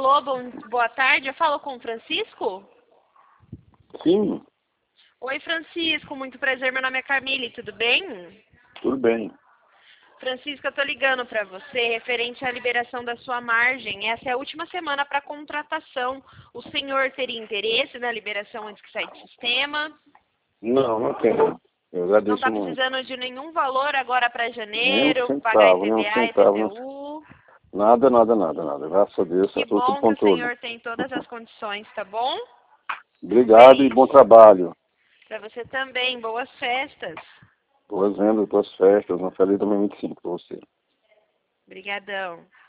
Alô, boa tarde. Eu falo com o Francisco? Sim, Oi, Francisco. Muito prazer. Meu nome é Camille. Tudo bem? tudo bem. Francisco, eu tô ligando para você referente à liberação da sua margem. Essa é a última semana para contratação. O senhor teria interesse na liberação antes que saia do sistema? Não, não tenho. Eu Não agradeço está muito. precisando de nenhum valor agora para Nem um janeiro, pagar centavo, nem um IPVA, centavo. IPTU? Nada, nada, nada, nada. Graças a Deus, Que está tudo sob bom que o controle. senhor tem todas as condições, tá bom? Fico Obrigado e feliz. bom trabalho. Para você também. Boas festas. Boas vendas, boas festas. Um feliz 2025 para você. Obrigadão.